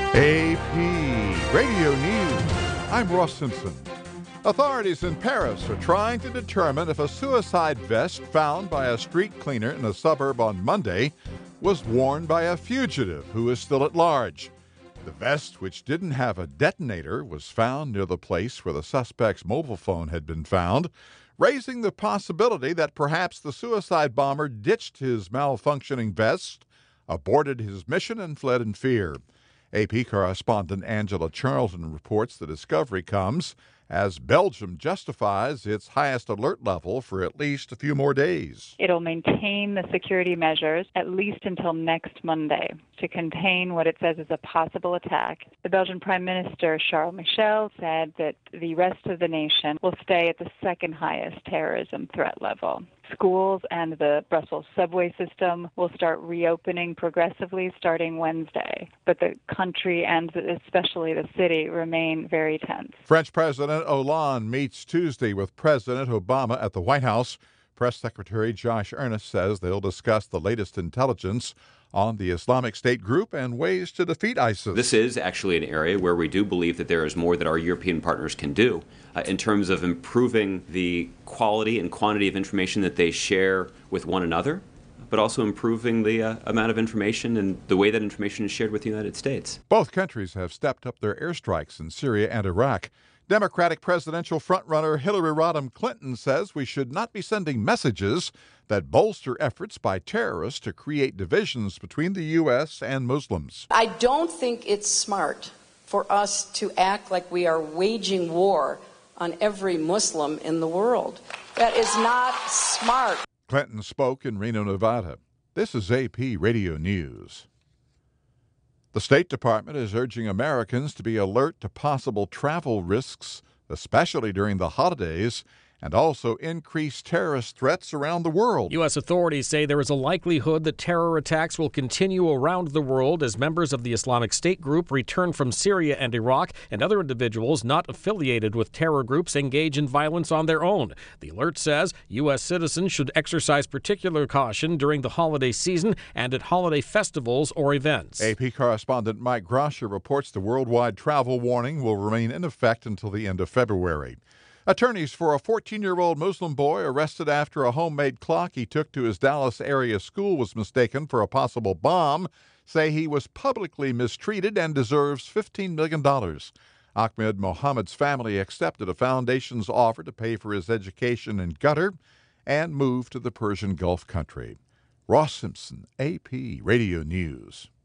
AP Radio News. I'm Ross Simpson. Authorities in Paris are trying to determine if a suicide vest found by a street cleaner in a suburb on Monday was worn by a fugitive who is still at large. The vest, which didn't have a detonator, was found near the place where the suspect's mobile phone had been found, raising the possibility that perhaps the suicide bomber ditched his malfunctioning vest, aborted his mission, and fled in fear. AP correspondent Angela Charlton reports the discovery comes as Belgium justifies its highest alert level for at least a few more days. It'll maintain the security measures at least until next Monday to contain what it says is a possible attack. The Belgian Prime Minister, Charles Michel, said that the rest of the nation will stay at the second highest terrorism threat level. Schools and the Brussels subway system will start reopening progressively starting Wednesday, but the country and especially the city remain very tense. French President Hollande meets Tuesday with President Obama at the White House. Press Secretary Josh Earnest says they'll discuss the latest intelligence on the Islamic State group and ways to defeat ISIS. This is actually an area where we do believe that there is more that our European partners can do in terms of improving the quality and quantity of information that they share with one another, but also improving the amount of information and the way that information is shared with the United States. Both countries have stepped up their airstrikes in Syria and Iraq. Democratic presidential frontrunner Hillary Rodham Clinton says we should not be sending messages that bolster efforts by terrorists to create divisions between the U.S. and Muslims. I don't think it's smart for us to act like we are waging war on every Muslim in the world. That is not smart. Clinton spoke in Reno, Nevada. This is AP Radio News. The State Department is urging Americans to be alert to possible travel risks, especially during the holidays, and also increased terrorist threats around the world. U.S. authorities say there is a likelihood that terror attacks will continue around the world as members of the Islamic State group return from Syria and Iraq, and other individuals not affiliated with terror groups engage in violence on their own. The alert says U.S. citizens should exercise particular caution during the holiday season and at holiday festivals or events. AP correspondent Mike Groscher reports the worldwide travel warning will remain in effect until the end of February. Attorneys for a 14-year-old Muslim boy arrested after a homemade clock he took to his Dallas area school was mistaken for a possible bomb say he was publicly mistreated and deserves $15 million. Ahmed Mohammed's family accepted a foundation's offer to pay for his education in Qatar and move to the Persian Gulf country. Ross Simpson, AP Radio News.